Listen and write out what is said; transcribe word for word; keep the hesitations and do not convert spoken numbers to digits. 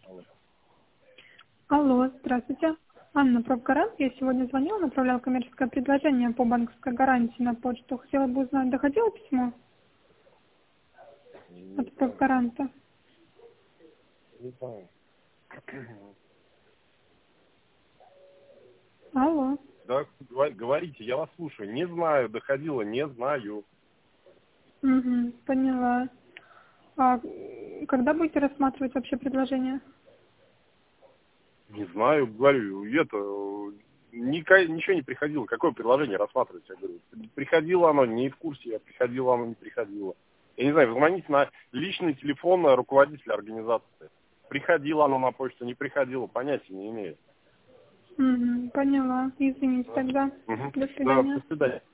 Алло, здравствуйте. Анна, правгарант. Я сегодня звонила, направляла коммерческое предложение по банковской гарантии на почту. Хотела бы узнать, доходило письмо от правгаранта? Не знаю. Алло. Да, говор- говорите, я вас слушаю. Не знаю, доходило, не знаю. Угу, поняла. А когда будете рассматривать вообще предложение? Не знаю, говорю, это, ника- ничего не приходило. Какое предложение рассматривать? Я говорю, приходило оно, не в курсе, я приходило оно, не приходило. Я не знаю, вы звоните на личный телефон руководителя организации. Приходило оно на почту, не приходило, понятия не имею. Угу, поняла. Извините тогда. Угу. До Да, свидания. до свидания.